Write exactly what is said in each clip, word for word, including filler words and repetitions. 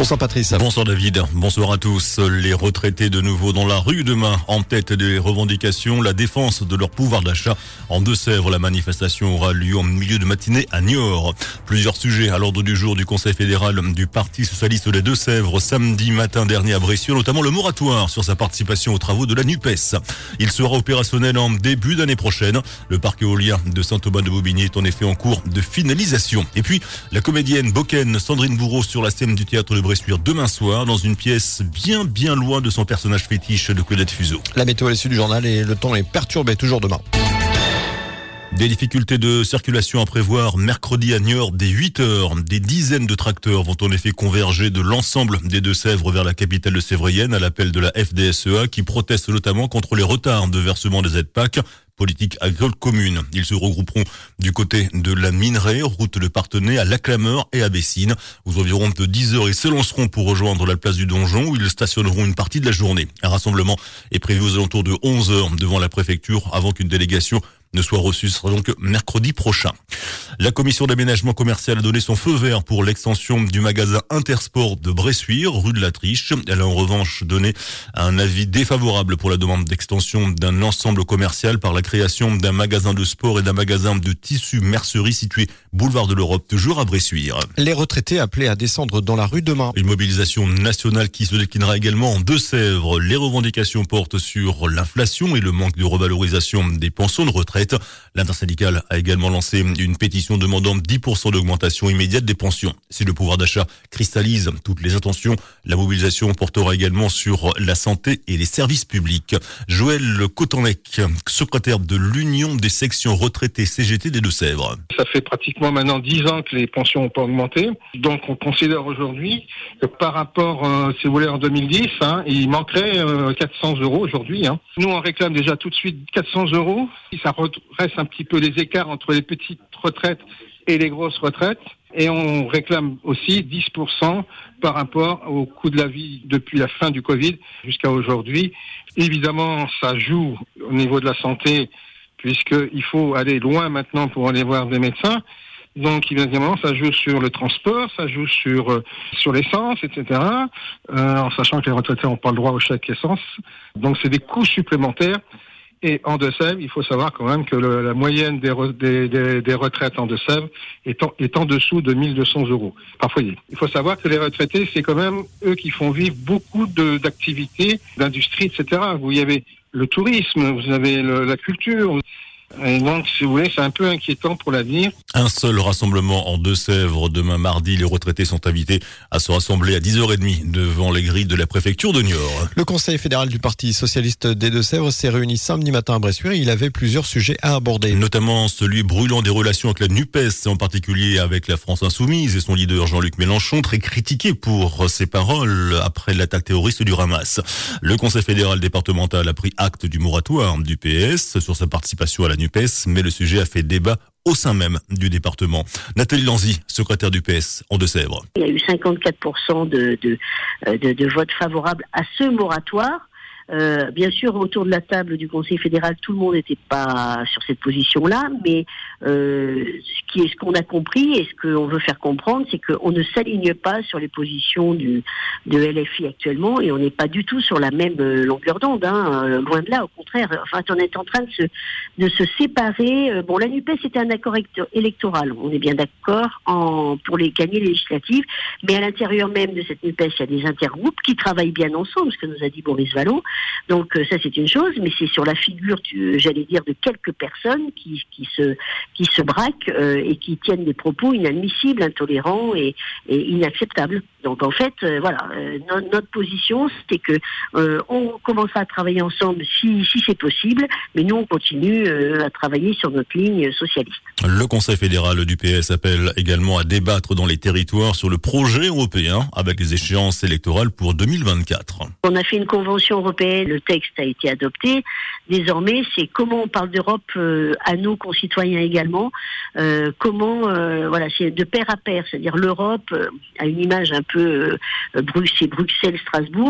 Bonsoir Patrice. Bonsoir David, bonsoir à tous. Les retraités de nouveau dans la rue demain, en tête des revendications, la défense de leur pouvoir d'achat. En Deux-Sèvres, la manifestation aura lieu en milieu de matinée à Niort. Plusieurs sujets à l'ordre du jour du Conseil fédéral du Parti socialiste des Deux-Sèvres samedi matin dernier à Bressuire, notamment le moratoire sur sa participation aux travaux de la NUPES. Il sera opérationnel en début d'année prochaine. Le parc éolien de Saint-Aubin-de-Bobigny est en effet en cours de finalisation. Et puis, la comédienne Boken Sandrine Bourreau sur la scène du théâtre de Bressuire demain soir dans une pièce bien bien loin de son personnage fétiche de Claudette Fuseau. La météo à l'issue du journal et le temps est perturbé toujours demain. Des difficultés de circulation à prévoir mercredi à Niort dès huit heures. Des dizaines de tracteurs vont en effet converger de l'ensemble des Deux-Sèvres vers la capitale sévrienne à l'appel de la F D S E A qui proteste notamment contre les retards de versement des aides P A C. Politique agricole commune. Ils se regrouperont du côté de la Minerai, route de Parthenay à Laclameur et à Bessines. Aux environs de dix heures, ils s'élanceront pour rejoindre la place du Donjon où ils stationneront une partie de la journée. Un rassemblement est prévu aux alentours de onze heures devant la préfecture avant qu'une délégation ne soit reçue. Ce sera donc mercredi prochain. La commission d'aménagement commercial a donné son feu vert pour l'extension du magasin Intersport de Bressuire, rue de la Triche. Elle a en revanche donné un avis défavorable pour la demande d'extension d'un ensemble commercial par la création d'un magasin de sport et d'un magasin de tissus mercerie situé boulevard de l'Europe, toujours à Bressuire. Les retraités appelés à descendre dans la rue demain. Une mobilisation nationale qui se déclinera également en Deux-Sèvres. Les revendications portent sur l'inflation et le manque de revalorisation des pensions de retraite. L'intersyndicale a également lancé une pétition demandant dix pour cent d'augmentation immédiate des pensions. Si le pouvoir d'achat cristallise toutes les attentions, la mobilisation portera également sur la santé et les services publics. Joël Cotanec, secrétaire de l'Union des sections retraitées C G T des Deux-Sèvres. Ça fait pratiquement maintenant dix ans que les pensions n'ont pas augmenté. Donc on considère aujourd'hui que par rapport, euh, si vous voulez, en deux mille dix, hein, il manquerait euh, quatre cents euros aujourd'hui. Hein. Nous on réclame déjà tout de suite quatre cents euros. Ça reste un petit peu les écarts entre les petites retraites et les grosses retraites. Et on réclame aussi dix pour cent par rapport au coût de la vie depuis la fin du Covid jusqu'à aujourd'hui. Évidemment, ça joue au niveau de la santé, puisqu'il faut aller loin maintenant pour aller voir des médecins. Donc, évidemment, ça joue sur le transport, ça joue sur euh, sur l'essence, et cetera. Euh, en sachant que les retraités n'ont pas le droit au chèque essence. Donc, c'est des coûts supplémentaires. Et en Deux-Sèvres, il faut savoir quand même que le, la moyenne des, re, des, des, des retraites en Deux-Sèvres est en, est en dessous de mille deux cents euros par foyer. Il faut savoir que les retraités, c'est quand même eux qui font vivre beaucoup de, d'activités, d'industries, et cetera. Vous y avez le tourisme, vous avez le, la culture. Et donc, si vous voulez, c'est un peu inquiétant pour l'avenir. Un seul rassemblement en Deux-Sèvres. Demain mardi, les retraités sont invités à se rassembler à dix heures trente devant les grilles de la préfecture de Niort. Le Conseil fédéral du Parti socialiste des Deux-Sèvres s'est réuni samedi matin à Bressuire et il avait plusieurs sujets à aborder. Notamment celui brûlant des relations avec la NUPES, en particulier avec la France Insoumise et son leader Jean-Luc Mélenchon, très critiqué pour ses paroles après l'attaque terroriste du Hamas. Le Conseil fédéral départemental a pris acte du moratoire du P S sur sa participation à la NUPES, mais le sujet a fait débat au sein même du département. Nathalie Lanzy, secrétaire du P S en Deux-Sèvres. Il y a eu cinquante-quatre pour cent de, de, de, de votes favorables à ce moratoire. Euh, bien sûr, autour de la table du Conseil fédéral, tout le monde n'était pas sur cette position-là, mais euh, ce qui est ce qu'on a compris et ce qu'on veut faire comprendre, c'est qu'on ne s'aligne pas sur les positions du de L F I actuellement, et on n'est pas du tout sur la même longueur d'onde, hein, euh, loin de là, au contraire. Enfin, on est en train de se de se séparer. Euh, bon, la NUPES c'était un accord électoral, on est bien d'accord en pour les gagner les législatives, mais à l'intérieur même de cette NUPES, il y a des intergroupes qui travaillent bien ensemble, ce que nous a dit Boris Vallaud. Donc euh, ça c'est une chose, mais c'est sur la figure, du, j'allais dire, de quelques personnes qui, qui se qui se braquent euh, et qui tiennent des propos inadmissibles, intolérants et, et inacceptables. Donc en fait, euh, voilà, euh, no, notre position c'était que euh, on commencera à travailler ensemble si si c'est possible, mais nous on continue euh, à travailler sur notre ligne socialiste. Le Conseil fédéral du P S appelle également à débattre dans les territoires sur le projet européen avec les échéances électorales pour deux mille vingt-quatre. On a fait une convention européenne, le texte a été adopté. Désormais, c'est comment on parle d'Europe euh, à nos concitoyens également. Euh, comment, euh, voilà, c'est de pair à pair, c'est-à-dire l'Europe euh, a une image un peu euh, Bruxelles, Bruxelles, Strasbourg.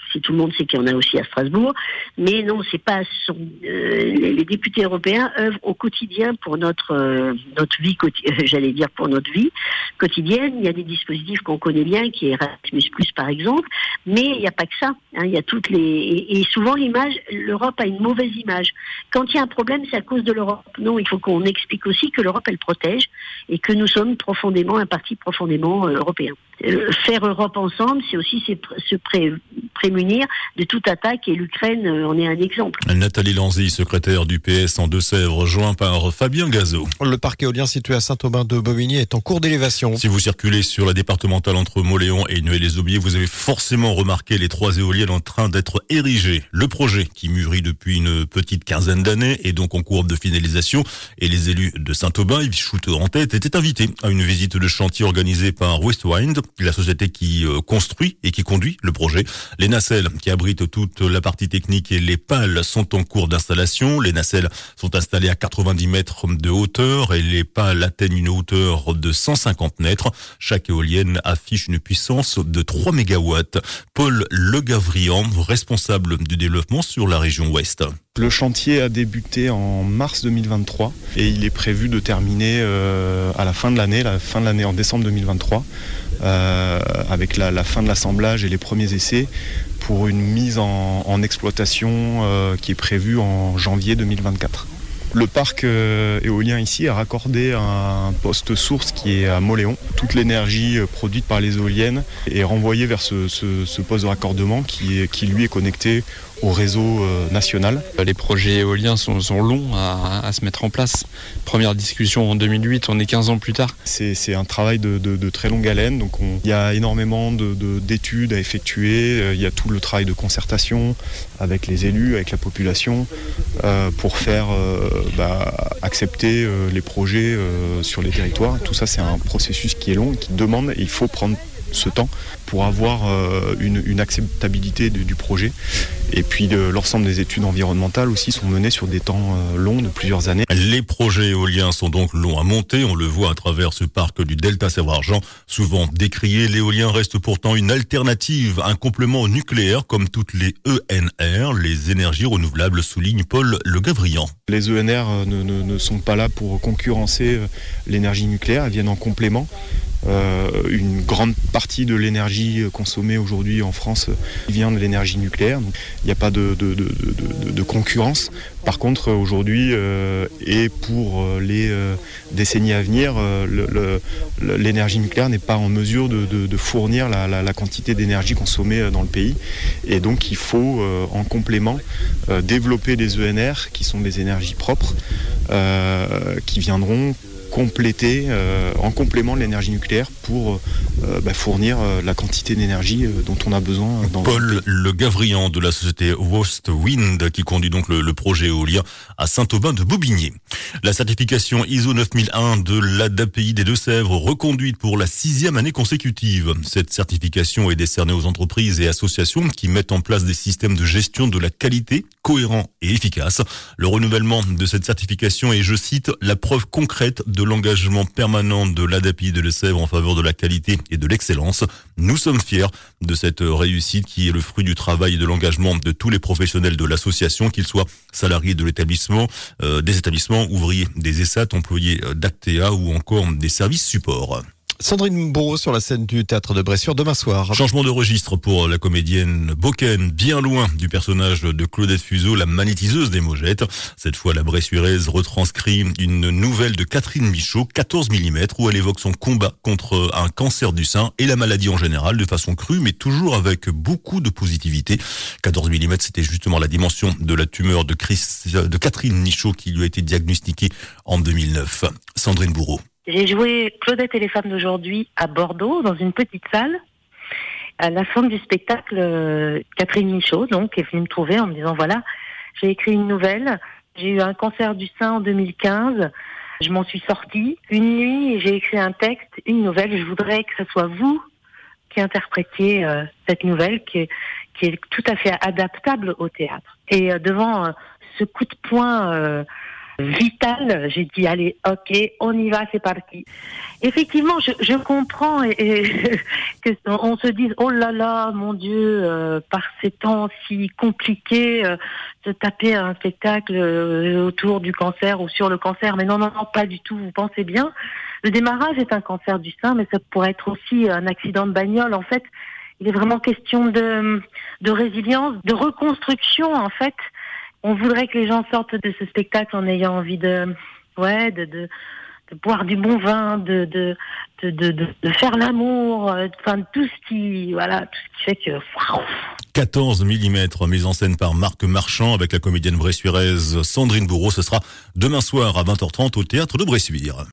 si tout le monde sait qu'il y en a aussi à Strasbourg. Mais non, c'est pas son, euh, les, les députés européens œuvrent au quotidien pour notre euh, notre vie, euh, j'allais dire pour notre vie quotidienne. Il y a des dispositifs qu'on connaît bien, qui est Erasmus plus par exemple, mais il n'y a pas que ça. Hein, il y a toutes les et, et souvent l'image, l'Europe a une mauvaise image. Quand il y a un problème, c'est à cause de l'Europe. Non, il faut qu'on explique aussi que l'Europe elle protège et que nous sommes profondément un parti profondément euh, européen. Euh, faire Europe ensemble, c'est aussi se pré- prémunir de toute attaque et l'Ukraine euh, en est un exemple. Nathalie Lanzy, secrétaire du P S en Deux-Sèvres, joint par Fabien Gazot. Le parc éolien situé à Saint-Aubin-de-Bobigny est en cours d'élévation. Si vous circulez sur la départementale entre Mauléon et Nueil-les-Aubiers, vous avez forcément remarqué les trois éoliennes en train d'être érigées. Le projet, qui mûrit depuis une petite quinzaine d'années, est donc en cours de finalisation et les élus de Saint-Aubin, Yves Schouter en tête, étaient invités à une visite de chantier organisée par Westwind, la société qui construit et qui conduit le projet. Les nacelles qui abritent toute la partie technique et les pales sont en cours d'installation. Les nacelles sont installées à quatre-vingt-dix mètres de hauteur et les pales atteignent une hauteur de cent cinquante mètres. Chaque éolienne affiche une puissance de trois mégawatts. Paul Le Gavrian, responsable du développement sur la région ouest. Le chantier a débuté en mars deux mille vingt-trois et il est prévu de terminer euh, à la fin de l'année, la fin de l'année en décembre deux mille vingt-trois, euh, avec la, la fin de l'assemblage et les premiers essais pour une mise en, en exploitation euh, qui est prévue en janvier deux mille vingt-quatre. Le parc euh, éolien ici est raccordé à un poste source qui est à Mauléon. Toute l'énergie euh, produite par les éoliennes est renvoyée vers ce, ce, ce poste de raccordement qui, est, qui lui est connecté au réseau euh, national. Les projets éoliens sont, sont longs à, à se mettre en place. Première discussion en deux mille huit, on est quinze ans plus tard. C'est, c'est un travail de, de, de très longue haleine. Donc on, il y a énormément de, de, d'études à effectuer. Il y a tout le travail de concertation avec les élus, avec la population, euh, pour faire euh, bah, accepter euh, les projets euh, sur les territoires. Tout ça, c'est un processus qui est long, qui demande, et il faut prendre ce temps pour avoir euh, une, une acceptabilité du, du projet. Et puis de, l'ensemble des études environnementales aussi sont menées sur des temps euh, longs de plusieurs années. Les projets éoliens sont donc longs à monter, on le voit à travers ce parc du Delta Sèvres-Argent. Souvent décrié, l'éolien reste pourtant une alternative, un complément au nucléaire comme toutes les E N R, les énergies renouvelables, souligne Paul Le Gavrian. Les E N R ne, ne, ne sont pas là pour concurrencer l'énergie nucléaire, elles viennent en complément. Euh, une grande partie de l'énergie consommée aujourd'hui en France vient de l'énergie nucléaire. Donc, il n'y a pas de, de, de, de, de concurrence. Par contre, aujourd'hui, euh, et pour les euh, décennies à venir, euh, le, le, l'énergie nucléaire n'est pas en mesure de, de, de fournir la, la, la quantité d'énergie consommée dans le pays. Et donc, il faut, euh, en complément, euh, développer des E N R, qui sont des énergies propres, euh, qui viendront compléter euh, en complément de l'énergie nucléaire pour euh, bah, fournir euh, la quantité d'énergie euh, dont on a besoin. Dans Paul Le Gavrian de la société Westwind qui conduit donc le, le projet éolien à Saint-Aubin-de-Bobigny. La certification I S O neuf mille un de l'A D A P I des Deux-Sèvres reconduite pour la sixième année consécutive. Cette certification est décernée aux entreprises et associations qui mettent en place des systèmes de gestion de la qualité cohérents et efficaces. Le renouvellement de cette certification est, je cite, la preuve concrète de l'engagement permanent de l'A D A P I des Deux-Sèvres en faveur de la qualité et de l'excellence. Nous sommes fiers de cette réussite qui est le fruit du travail et de l'engagement de tous les professionnels de l'association, qu'ils soient salariés de l'établissement, euh, des établissements, ouvriers des E S A T, employés d'Actea ou encore des services supports. Sandrine Bourreau sur la scène du théâtre de Bressuire demain soir. Changement de registre pour la comédienne Boken, bien loin du personnage de Claudette Fuseau, la magnétiseuse des Mogettes. Cette fois, la Bressuiraise retranscrit une nouvelle de Catherine Michaud, quatorze millimètres, où elle évoque son combat contre un cancer du sein et la maladie en général de façon crue, mais toujours avec beaucoup de positivité. quatorze millimètres, c'était justement la dimension de la tumeur de, Chris, de Catherine Michaud qui lui a été diagnostiquée en deux mille neuf. Sandrine Bourreau. J'ai joué Claudette et les femmes d'aujourd'hui à Bordeaux, dans une petite salle. À la fin du spectacle, euh, Catherine Michaud, donc, est venue me trouver en me disant, voilà, j'ai écrit une nouvelle, j'ai eu un cancer du sein en deux mille quinze, je m'en suis sortie. Une nuit, j'ai écrit un texte, une nouvelle, je voudrais que ce soit vous qui interprétiez euh, cette nouvelle, qui est, qui est tout à fait adaptable au théâtre. Et euh, devant euh, ce coup de poing... Euh, vital. J'ai dit allez, ok, on y va, c'est parti. Effectivement, je, je comprends et, et que on se dise oh là là, mon Dieu, euh, par ces temps si compliqués, euh, de taper un spectacle euh, autour du cancer ou sur le cancer. Mais non, non, non, pas du tout. Vous pensez bien. Le démarrage est un cancer du sein, mais ça pourrait être aussi un accident de bagnole. En fait, il est vraiment question de, de résilience, de reconstruction, en fait. On voudrait que les gens sortent de ce spectacle en ayant envie de, ouais, de, de, de boire du bon vin, de, de, de, de, de, de faire l'amour, enfin, tout ce qui, voilà, tout ce qui fait que, waouh. quatorze millimètres, mise en scène par Marc Marchand avec la comédienne bressuiraise Sandrine Bourreau. Ce sera demain soir à vingt heures trente au théâtre de Bressuire.